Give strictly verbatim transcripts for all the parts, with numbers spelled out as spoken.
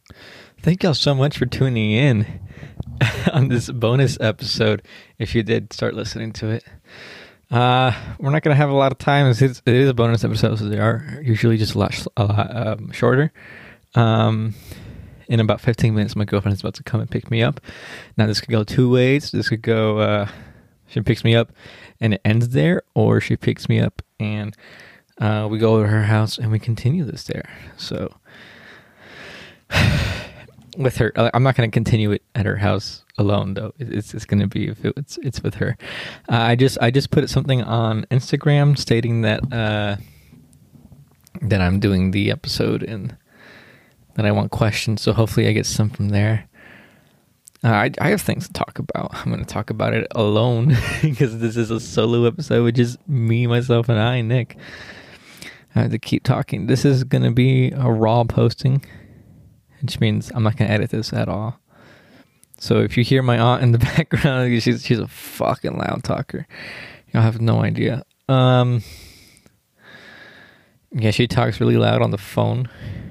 Thank y'all so much for tuning in on this bonus episode. If you did start listening to it, uh, we're not gonna have a lot of time. It's, it is a bonus episode, so they are usually just a lot, a lot um, shorter. Um, in about fifteen minutes, my girlfriend is about to come and pick me up. Now, this could go two ways. This could go, uh, she picks me up and it ends there, or she picks me up and uh, we go to her house and we continue this there. So. With her, I'm not going to continue it at her house alone, though. It's it's going to be if it, it's it's with her. Uh, I just I just put something on Instagram stating that uh, that I'm doing the episode and that I want questions. So hopefully I get some from there. Uh, I I have things to talk about. I'm going to talk about it alone because this is a solo episode, which is me, myself, and I, Nick. I have to keep talking. This is going to be a raw posting, which means I'm not going to edit this at all. So if you hear my aunt in the background, she's she's a fucking loud talker. You'll have no idea. Um, yeah, she talks really loud on the phone.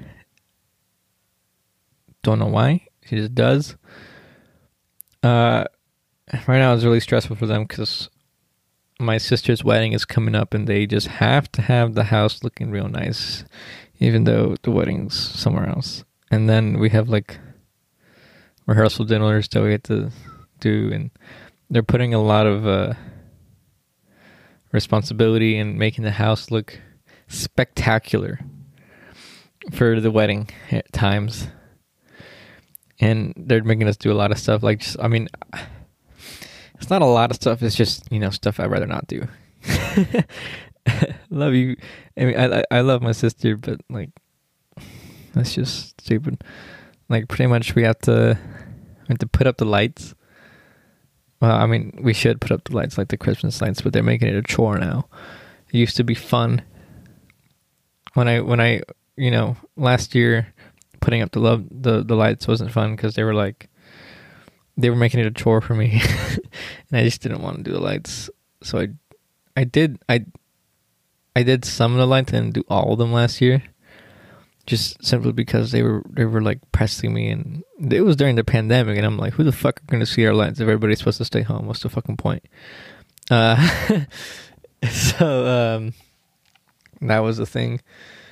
Don't know why. She just does. Uh, right now it's really stressful for them because my sister's wedding is coming up and they just have to have the house looking real nice, even though the wedding's somewhere else. And then we have like rehearsal dinners that we have to do, and they're putting a lot of uh, responsibility in making the house look spectacular for the wedding at times. And they're making us do a lot of stuff. Like, just, I mean, it's not a lot of stuff. It's just, you know, stuff I'd rather not do. Love you. I mean, I I love my sister, but like, that's just stupid. Like, pretty much we have to we have to put up the lights. Well, I mean, we should put up the lights, like the Christmas lights, but they're making it a chore now. It used to be fun. When I, when I, you know, last year, putting up the love the, the lights wasn't fun because they were like, they were making it a chore for me, and I just didn't want to do the lights. So I, I did, I, I did some of the lights and do all of them last year. Just simply because they were they were like pressing me, and it was during the pandemic, and I'm like, who the fuck are going to see our lights if everybody's supposed to stay home? What's the fucking point? Uh, so um, that was the thing.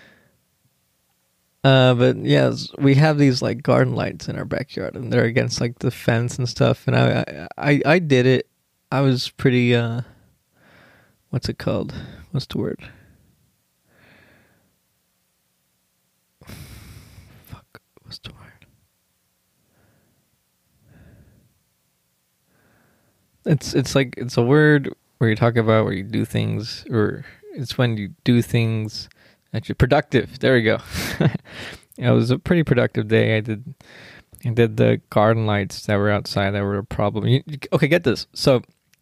Uh, but yeah, we have these like garden lights in our backyard, and they're against like the fence and stuff. And I I I did it. I was pretty uh, what's it called? What's the word? What's the word? It's it's like it's a word where you talk about where you do things, or it's when you do things that you're productive. There we go. It was a pretty productive day. I did I did the garden lights that were outside that were a problem. You, okay, get this. So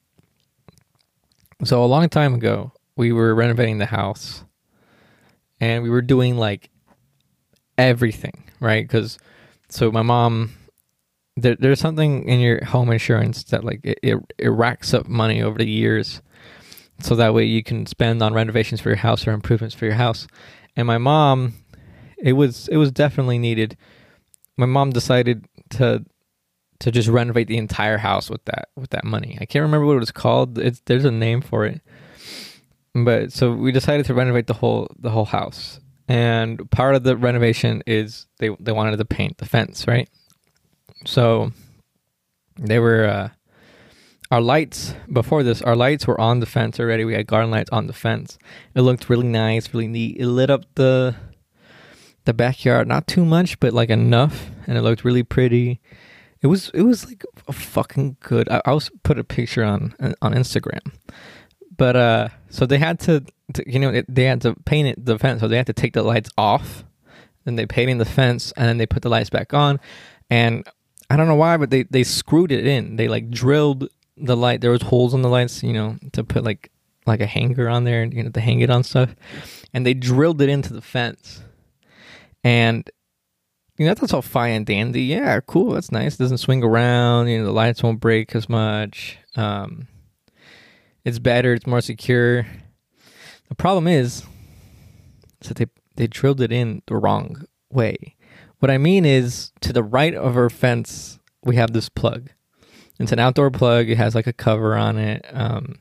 so a long time ago, we were renovating the house, and we were doing like everything. Right, because so my mom, there, there's something in your home insurance that like it, it, it racks up money over the years, so that way you can spend on renovations for your house or improvements for your house. And my mom, it was it was definitely needed. My mom decided to to just renovate the entire house with that with that money. I can't remember what it was called. It's there's a name for it, but so we decided to renovate the whole the whole house. And part of the renovation is they they wanted to paint the fence, right? So they were uh, our lights before this. Our lights were on the fence already. We had garden lights on the fence. It looked really nice, really neat. It lit up the the backyard, not too much, but like enough, and it looked really pretty. It was it was like a fucking good. I, I was put a picture on on Instagram, but uh, so they had to. To, you know, it, they had to paint it, the fence, so they had to take the lights off. Then they painted the fence, and then they put the lights back on. And I don't know why, but they, they screwed it in. They like drilled the light. There was holes in the lights, you know, to put like like a hanger on there, you know, to hang it on stuff. And they drilled it into the fence. And you know, that's all fine and dandy. Yeah, cool. That's nice. It doesn't swing around. You know, the lights won't break as much. Um, it's better. It's more secure. The problem is, is that they, they drilled it in the wrong way. What what I mean is, to the right of our fence, we have this plug. It's an outdoor plug. It has like a cover on it. Um,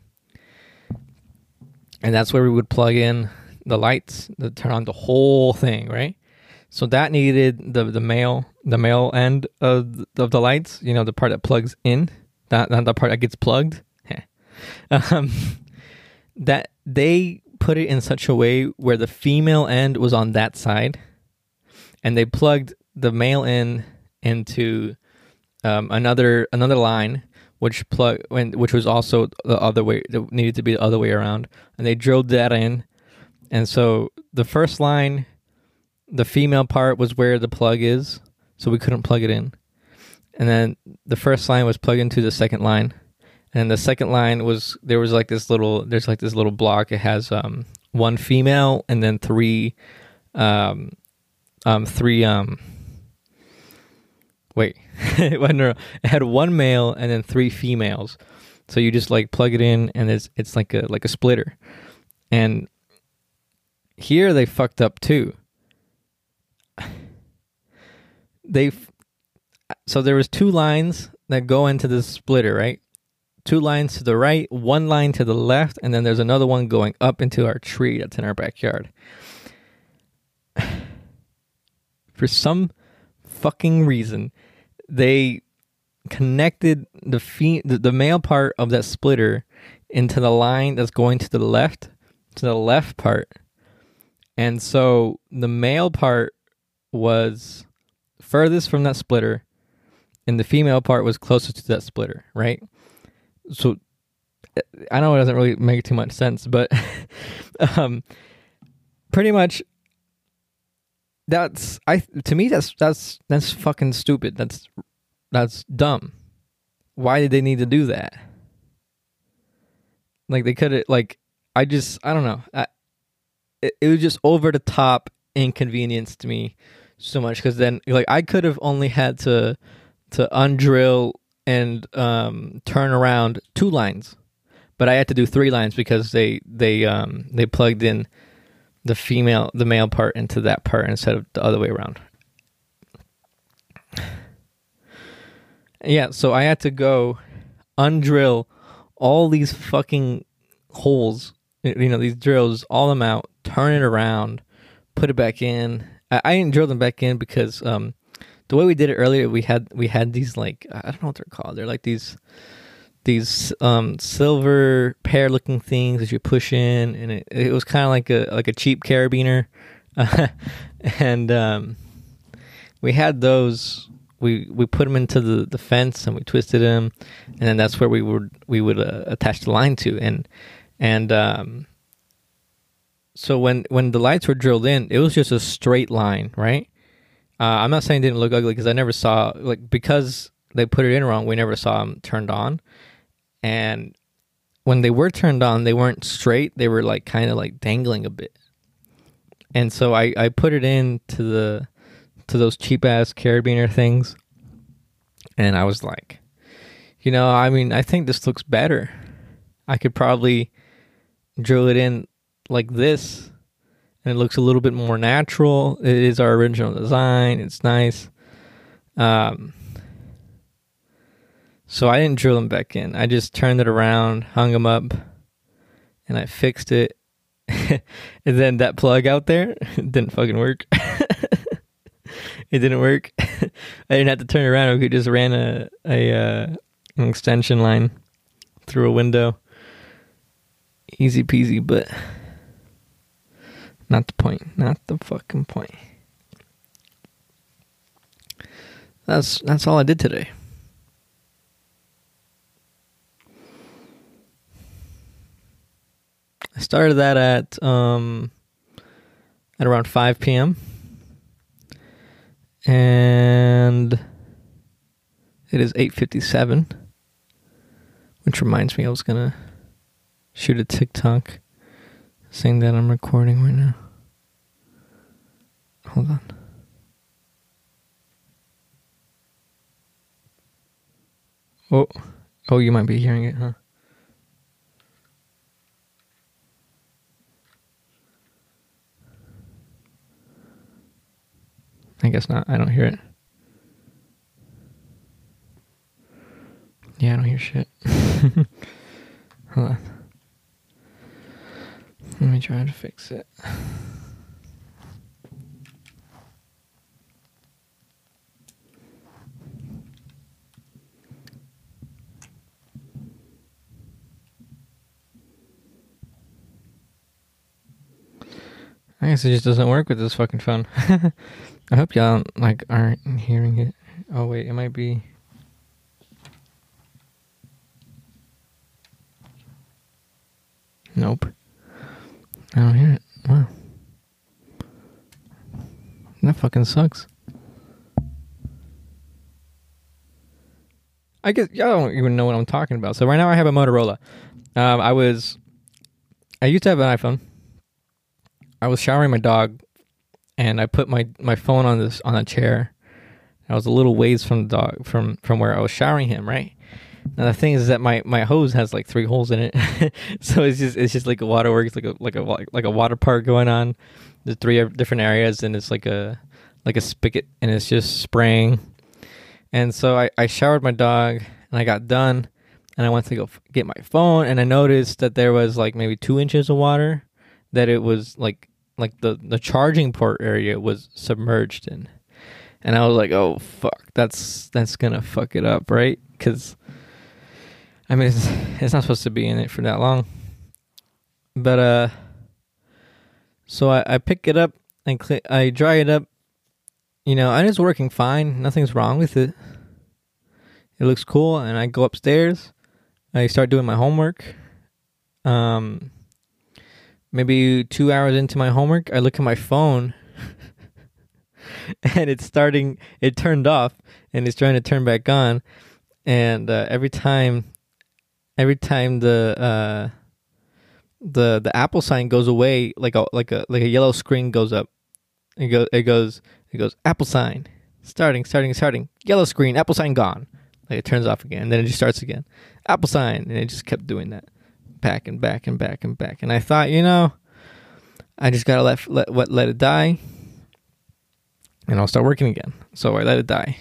and that's where we would plug in the lights to turn on the whole thing, right? So that needed the the male the male end of the, of the lights, you know, the part that plugs in, not, not the part that gets plugged. um, that they put it in such a way where the female end was on that side, and they plugged the male in into um, another another line, which plug when which was also the other way, that needed to be the other way around, and they drilled that in. And so the first line, the female part was where the plug is, so we couldn't plug it in. And then the first line was plugged into the second line. And the second line was, there was like this little, there's like this little block. It has um, one female and then three, um, um, three, um, wait, no, no, it had one male and then three females. So you just like plug it in and it's, it's like a, like a splitter. And here they fucked up too. They, so there was two lines that go into this splitter, right? Two lines to the right, one line to the left, and then there's another one going up into our tree that's in our backyard. For some fucking reason, they connected the, fe- the the male part of that splitter into the line that's going to the left, to the left part. And so the male part was furthest from that splitter, and the female part was closest to that splitter, right? So I know it doesn't really make too much sense, but um, pretty much that's I to me that's that's that's fucking stupid. That's that's dumb. Why did they need to do that? Like they could have like I just I don't know. I, it, it was just over the top inconvenience to me so much, because then like I could have only had to to undrill and um, turn around two lines, but I had to do three lines because they they um, they plugged in the female the male part into that part instead of the other way around. Yeah, so I had to go undrill all these fucking holes, you know, these drills, all them out, turn it around, put it back in. I, I didn't drill them back in because um, the way we did it earlier, we had we had these like I don't know what they're called. They're like these these um, silver pear looking things that you push in, and it, it was kind of like a like a cheap carabiner, uh, and um, we had those. We we put them into the, the fence and we twisted them, and then that's where we would we would uh, attach the line to, and and um, so when when the lights were drilled in, it was just a straight line, right? Uh, I'm not saying it didn't look ugly because I never saw, like, because they put it in wrong, we never saw them turned on. And when they were turned on, they weren't straight. They were like kind of like dangling a bit. And so I, I put it in to the to those cheap ass carabiner things, and I was like, you know, I mean, I think this looks better. I could probably drill it in like this, and it looks a little bit more natural. It is our original design. It's nice. Um, so I didn't drill them back in. I just turned it around, hung them up, and I fixed it. And then that plug out there didn't fucking work. It didn't work. I didn't have to turn around. We just ran a, a uh, an extension line through a window. Easy peasy, but not the point. Not the fucking point. That's that's all I did today. I started that at um at around five p.m. and it is eight fifty-seven, which reminds me I was gonna shoot a TikTok saying that I'm recording right now. Hold on. Oh, oh, you might be hearing it, huh? I guess not. I don't hear it. Yeah, I don't hear shit. Hold on. Let me try to fix it. I guess it just doesn't work with this fucking phone. I hope y'all like aren't hearing it. Oh wait, it might be. Nope. I don't hear it. Wow. That fucking sucks. I guess y'all don't even know what I'm talking about. So right now I have a Motorola. Um, I was, I used to have an iPhone. I was showering my dog, and I put my, my phone on this on a chair. I was a little ways from the dog from from where I was showering him. Right now, the thing is that my, my hose has like three holes in it, so it's just it's just like a waterworks, like a like a like a water park going on. There's three different areas, and it's like a like a spigot, and it's just spraying. And so I, I showered my dog, and I got done, and I went to go f- get my phone, and I noticed that there was like maybe two inches of water that it was like like the, the charging port area was submerged in. And I was like, oh, fuck, that's that's going to fuck it up, right? Because, I mean, it's, it's not supposed to be in it for that long. But, uh, so I, I pick it up, and cl- I dry it up. You know, and it's working fine. Nothing's wrong with it. It looks cool, and I go upstairs. I start doing my homework. Um... Maybe two hours into my homework, I look at my phone and it's starting, it turned off and it's trying to turn back on. And uh, every time, every time the, uh, the, the Apple sign goes away, like a, like a, like a yellow screen goes up. It goes, it goes, it goes, Apple sign, starting, starting, starting, yellow screen, Apple sign gone. Like it turns off again, and then it just starts again. Apple sign, and it just kept doing that. Back and back and back and back. And I thought, you know, I just gotta let let let, let it die, and I'll start working again. So I let it die.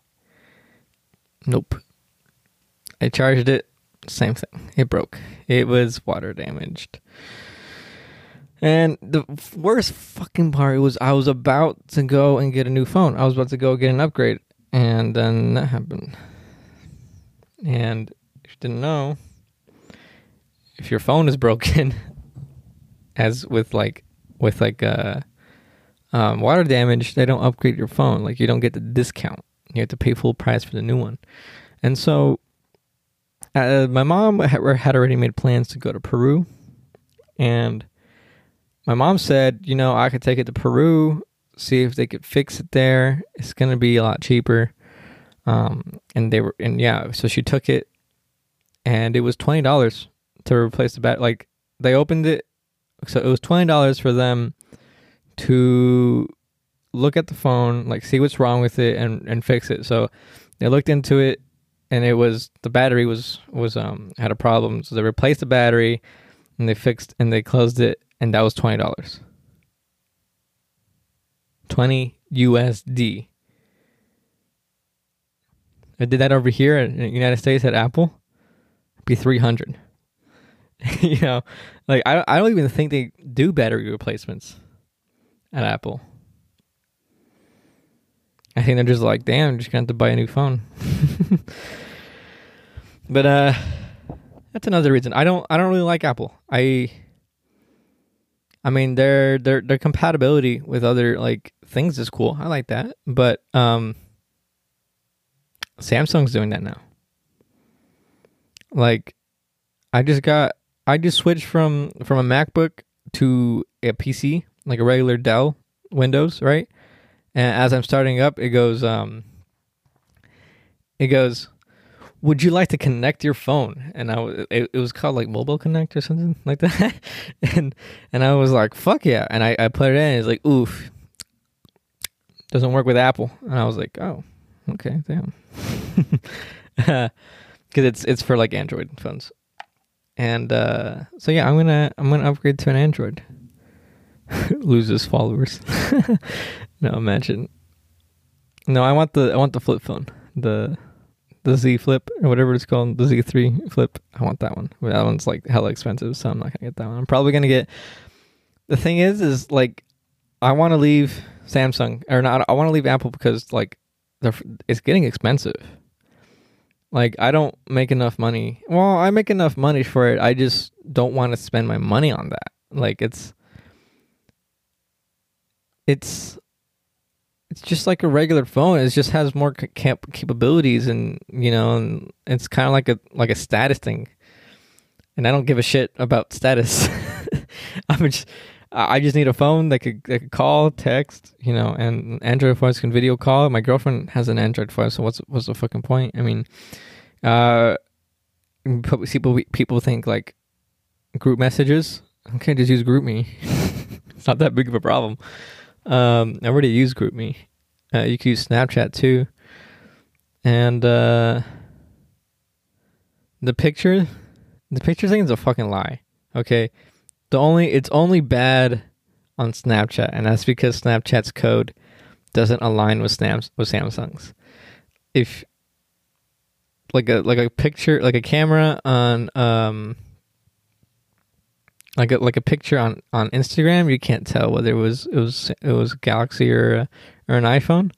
Nope. I charged it. Same thing. It broke. It was water damaged. And the worst fucking part was I was about to go and get a new phone. I was about to go get an upgrade, and then that happened. And if you didn't know, if your phone is broken, as with like with like uh, um, water damage, they don't upgrade your phone. Like you don't get the discount. You have to pay full price for the new one. And so, uh, my mom had already made plans to go to Peru, and my mom said, you know, I could take it to Peru, see if they could fix it there. It's gonna be a lot cheaper. Um, and they were, and yeah, so she took it, and it was twenty dollars to replace the bat. Like they opened it, so it was twenty dollars for them to look at the phone, like see what's wrong with it, and and fix it. So they looked into it, and it was the battery was was um had a problem. So they replaced the battery, and they fixed and they closed it, and that was twenty dollars. Twenty U S D. I did that over here in the United States at Apple. It'd be three hundred. You know, like I I don't even think they do battery replacements at Apple. I think they're just like, damn, I'm just gonna have to buy a new phone. But uh, that's another reason I don't I don't really like Apple. I I mean their their their compatibility with other like things is cool. I like that, but um, Samsung's doing that now. Like, I just got I just switched from from a MacBook to a P C, like a regular Dell Windows, right? And as I'm starting up, it goes, um, it goes, would you like to connect your phone? And I, w- it, it was called like Mobile Connect or something like that. and and I was like, fuck yeah. And I, I put it in, and it's like, oof, doesn't work with Apple. And I was like, oh, okay, damn. Because it's it's for like Android phones. And uh, so yeah, I'm gonna I'm gonna upgrade to an Android. Loses followers. No, imagine. No, I want the I want the flip phone. The the Z Flip or whatever it's called, the Z three Flip. I want that one. That one's like hella expensive, so I'm not gonna get that one. I'm probably gonna get. The thing is, is like, I want to leave Samsung or not. I want to leave Apple because like, they're, it's getting expensive. Like, I don't make enough money. Well, I make enough money for it. I just don't want to spend my money on that. Like, it's, it's, it's just like a regular phone. It just has more cap- capabilities, and you know, and it's kind of like a like a status thing. And I don't give a shit about status. I'm just, I just need a phone that could, that could call, text, you know, and Android phones can video call. My girlfriend has an Android phone, so what's what's the fucking point? I mean, uh, people people think like group messages. Okay, just use GroupMe. It's not that big of a problem. Um, I already use GroupMe. Uh, you can use Snapchat too, and uh, the picture, the picture thing is a fucking lie. Okay. The only it's only bad on Snapchat, and that's because Snapchat's code doesn't align with Snap with Samsung's. If like a like a picture, like a camera on um like a like a picture on, on Instagram, you can't tell whether it was it was it was Galaxy or a, or an iPhone.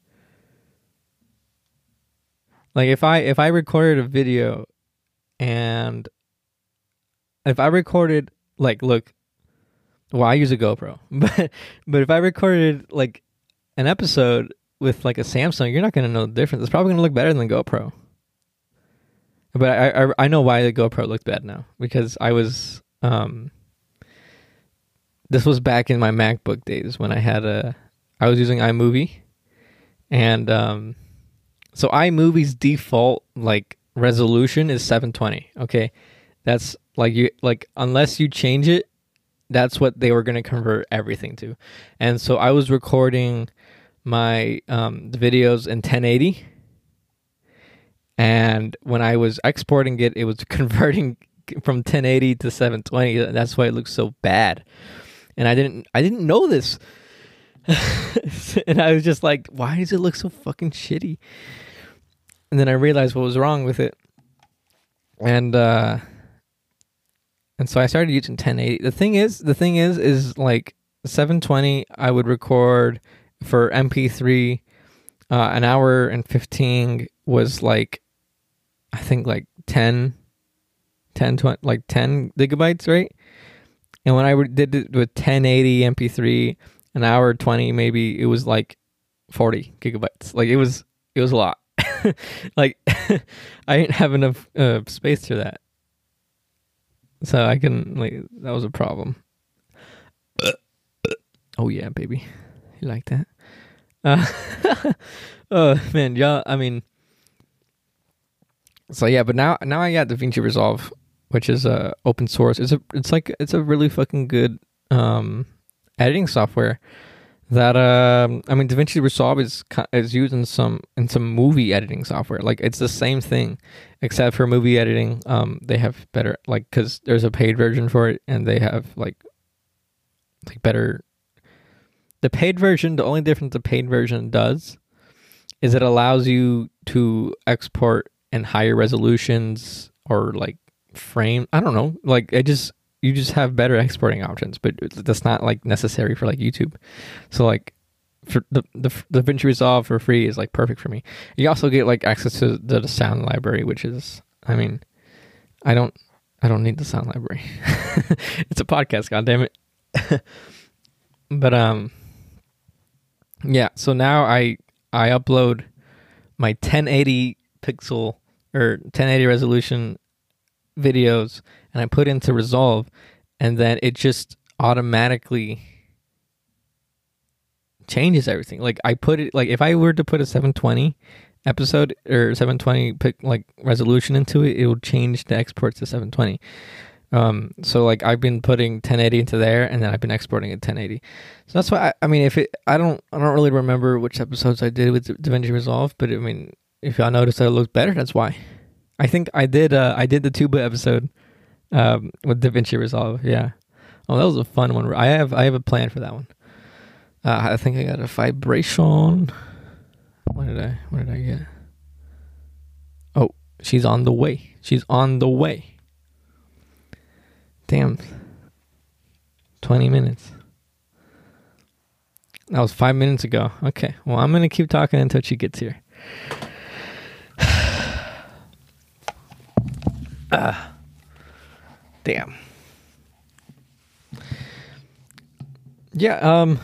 Like if I if I recorded a video, and if I recorded like look. Well, I use a GoPro, but but if I recorded like an episode with like a Samsung, you're not gonna know the difference. It's probably gonna look better than the GoPro. But I I, I know why the GoPro looked bad now, because I was um. This was back in my MacBook days when I had a, I was using iMovie, and um, so iMovie's default like resolution is seven twenty. Okay, that's like you like unless you change it. That's what they were going to convert everything to. And so I was recording my um, the videos in ten eighty. And when I was exporting it, it was converting from ten eighty to seven twenty. That's why it looks so bad. And I didn't I didn't know this. And I was just like, why does it look so fucking shitty? And then I realized what was wrong with it. And uh And so I started using ten eighty. The thing is, the thing is, is like seven twenty, I would record for M P three, uh, an hour and fifteen was like, I think like ten, ten, twenty, like ten gigabytes, right? And when I did it with ten eighty M P three, an hour twenty, maybe it was like forty gigabytes. Like it was, it was a lot. Like I didn't have enough uh, space for that. So I can, like, that was a problem. Oh yeah, baby. You like that? Uh, oh man, y'all, I mean, so yeah, but now, now I got DaVinci Resolve, which is uh, open source. It's a, it's like, it's a really fucking good um, editing software that, um, I mean, DaVinci Resolve is is used in some, in some movie editing software. Like, it's the same thing, except for movie editing. Um, they have better, like, because there's a paid version for it, and they have, like, like better. The paid version, the only difference the paid version does is it allows you to export in higher resolutions or, like, frame. I don't know. Like, I just, you just have better exporting options, but that's not like necessary for like YouTube. So like for the the the DaVinci Resolve for free is like perfect for me. You also get like access to the, the sound library, which is, I mean, I don't I don't need the sound library. It's a podcast, goddammit. But um yeah, so now I I upload my ten eighty pixel or ten eighty resolution videos, and I put into Resolve, and then it just automatically changes everything. Like I put it, like if I were to put a seven twenty episode or seven twenty pic, like resolution into it, it will change the exports to seven twenty. Um, so like I've been putting ten eighty into there, and then I've been exporting it ten eighty. So that's why I, I mean, if it, I don't, I don't really remember which episodes I did with DaVinci Resolve, but I mean, if y'all noticed that it looks better, that's why. I think I did. Uh, I did the tuba episode um, with DaVinci Resolve. Yeah. Oh, that was a fun one. I have. I have a plan for that one. Uh, I think I got a vibration. What did I? What did I get? Oh, she's on the way. She's on the way. Damn. twenty minutes. That was five minutes ago. Okay. Well, I'm gonna keep talking until she gets here. Ah. Damn. Yeah, um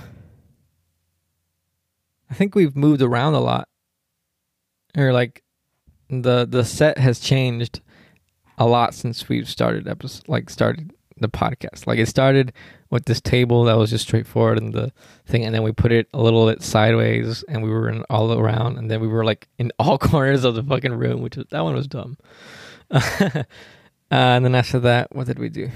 I think we've moved around a lot. Or like the the set has changed a lot since we've started episode like started the podcast. Like it started with this table that was just straightforward and the thing, and then we put it a little bit sideways and we were in all around, and then we were like in all corners of the fucking room, which was, that one was dumb. uh, and then after that, what did we do?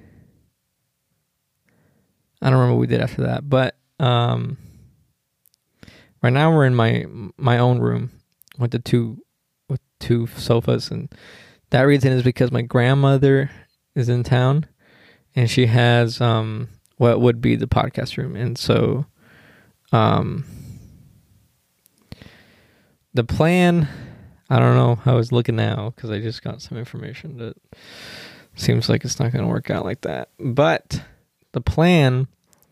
I don't remember what we did after that, but um, right now we're in my my own room with the two with two sofas, and that reason is because my grandmother is in town, and she has um what would be the podcast room, and so um the plan, I don't know how it's looking now because I just got some information that seems like it's not going to work out like that, but the plan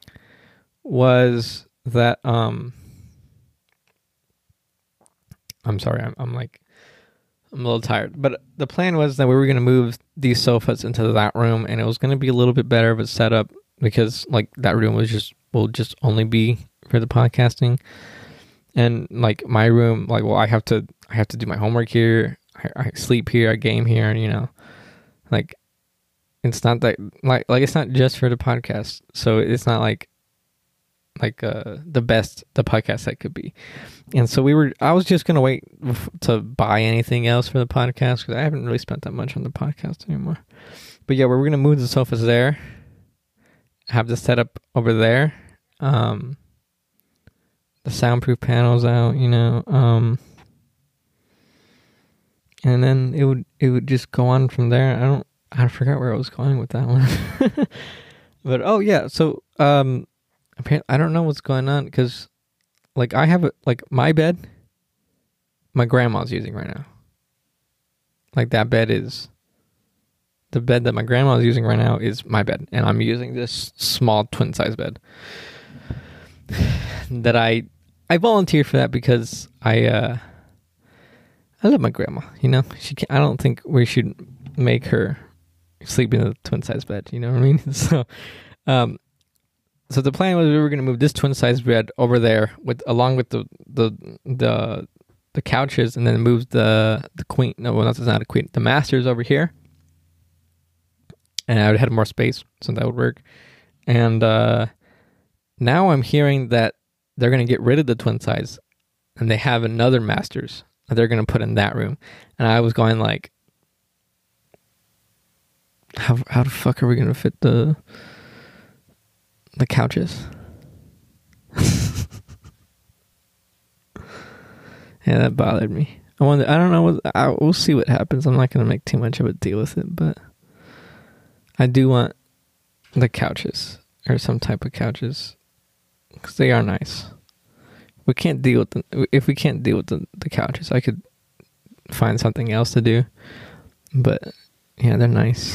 was that um I'm sorry, I'm, I'm like I'm a little tired, but the plan was that we were going to move these sofas into that room, and it was going to be a little bit better of a setup because like that room was just will just only be for the podcasting, and like my room, like well I have to I have to do my homework here, I, I sleep here, I game here, you know, like it's not that like like it's not just for the podcast, so it's not like like uh the best the podcast that could be. And so we were I was just gonna wait to buy anything else for the podcast because I haven't really spent that much on the podcast anymore. But yeah, we're gonna move the sofas there, have the setup over there, um the soundproof panels out, you know, um and then it would it would just go on from there. I don't I forgot where I was going with that one. But oh yeah, so um I don't know what's going on because, like, I have a, like my bed, my grandma's using right now. Like that bed is the bed that my grandma's using right now is my bed, and I'm using this small twin size bed. That I I volunteer for that because I uh I love my grandma. You know, she can't, I don't think we should make her sleep in a twin size bed. You know what I mean? So, um. So the plan was we were going to move this twin-sized bed over there with, along with the the the the couches, and then move the the queen. No, well, that's not a queen. The masters over here, and I would have more space, so that would work. And uh, now I'm hearing that they're going to get rid of the twin size, and they have another masters that they're going to put in that room. And I was going like, how how the fuck are we going to fit the the couches? Yeah, that bothered me. I wonder, I don't know what, I, we'll see what happens. I'm not going to make too much of a deal with it, but I do want the couches, or some type of couches, because they are nice. We can't deal with the, if we can't deal with the, the couches, I could find something else to do, but yeah, they're nice.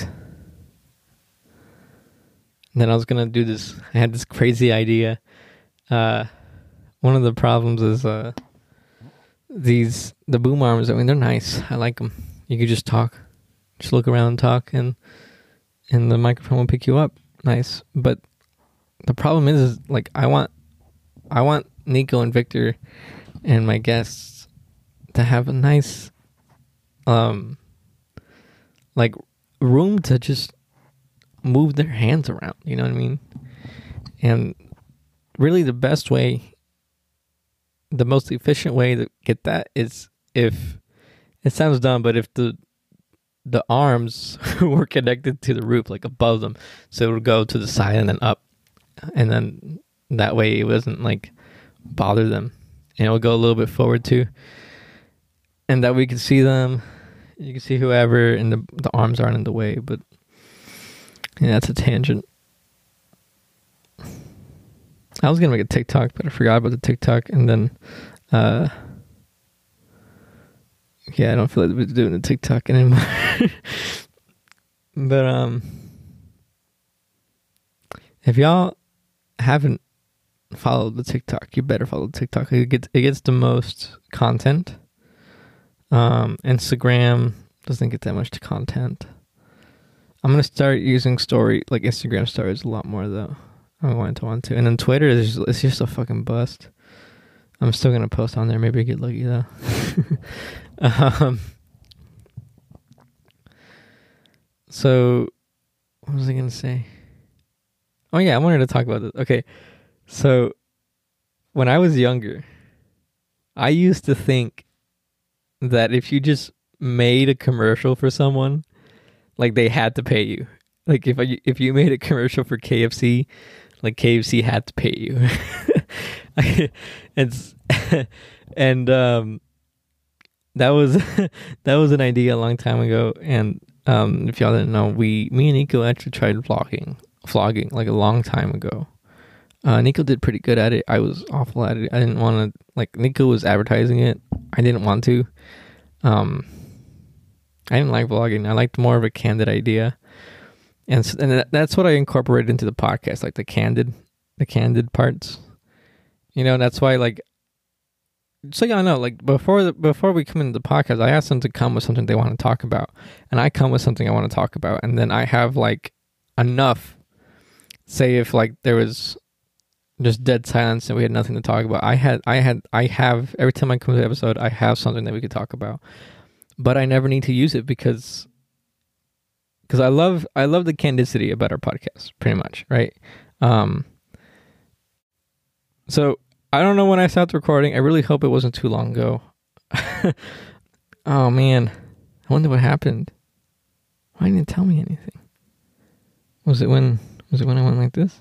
Then I was going to do this, I had this crazy idea. Uh, one of the problems is uh, these, the boom arms, I mean, they're nice. I like them. You could just talk, just look around and talk, and and the microphone will pick you up. Nice. But the problem is, is like, I want, I want Nico and Victor and my guests to have a nice, um, like, room to just move their hands around, you know what I mean? And really the best way, the most efficient way to get that is if, it sounds dumb, but if the the arms were connected to the roof, like above them, so it would go to the side and then up, and then that way it wasn't like bother them, and it would go a little bit forward too, and that we could see them, you can see whoever, and the the arms aren't in the way. But yeah, that's a tangent. I was gonna make a TikTok, but I forgot about the TikTok, and then uh, Yeah, I don't feel like doing the TikTok anymore. But um, if y'all haven't followed the TikTok, you better follow the TikTok. It gets it gets the most content. Um, Instagram doesn't get that much content. I'm gonna start using story like Instagram stories a lot more though. I'm going to want to, and then Twitter is just, it's just a fucking bust. I'm still gonna post on there. Maybe I get lucky though. um. So, what was I gonna say? Oh yeah, I wanted to talk about this. Okay, so when I was younger, I used to think that if you just made a commercial for someone, like they had to pay you. Like if I, if you made a commercial for K F C, like K F C had to pay you. it's and um, that was that was an idea a long time ago. And um, if y'all didn't know, we me and Nico actually tried vlogging, vlogging like a long time ago. Uh, Nico did pretty good at it. I was awful at it. I didn't want to, like, Nico was advertising it. I didn't want to. Um, I didn't like vlogging. I liked more of a candid idea. And, and that, that's what I incorporated into the podcast, like the candid, the candid parts. You know, that's why, like, so y'all know, like, before the, before we come into the podcast, I asked them to come with something they want to talk about. And I come with something I want to talk about. And then I have, like, enough. Say if, like, there was just dead silence and we had nothing to talk about. I had, I had, I have, every time I come to the episode, I have something that we could talk about. But I never need to use it because, because I love, I love the candidity about our podcast, pretty much, right? Um, so I don't know when I stopped recording. I really hope it wasn't too long ago. Oh man, I wonder what happened. Why didn't you tell me anything? Was it when, was it when I went like this?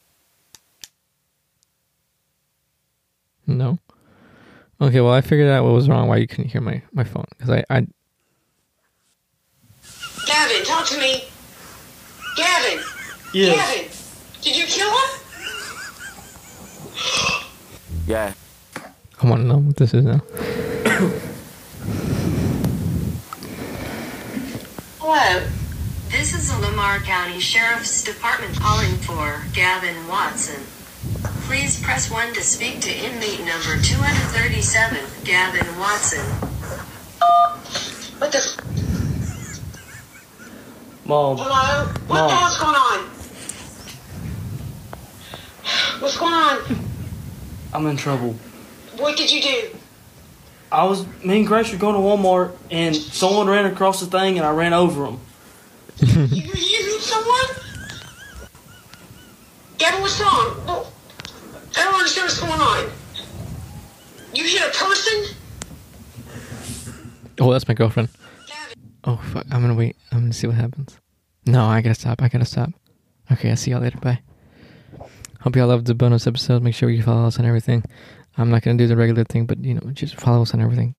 No. Okay, well, I figured out what was wrong, why you couldn't hear my, my phone. Because I, I... Gavin, talk to me. Gavin. Yes. Gavin, did you kill him? Yeah. I want to know what this is now. Hello. This is the Lamar County Sheriff's Department calling for Gavin Watson. Please press one to speak to inmate number two thirty-seven, Gavin Watson. What the f- Mom. Hello? What Mom. the hell's going on? What's going on? I'm in trouble. What did you do? I was, me and Grace were going to Walmart, and someone ran across the thing, and I ran over them. You, you hit someone? Gavin, what's wrong? Well, I don't understand what's going on. You hit a person? Oh, that's my girlfriend. Gavin. Oh, fuck. I'm gonna wait. I'm gonna see what happens. No, I gotta stop. I gotta stop. Okay, I'll see y'all later. Bye. Hope y'all loved the bonus episode. Make sure you follow us on everything. I'm not gonna do the regular thing, but, you know, just follow us on everything.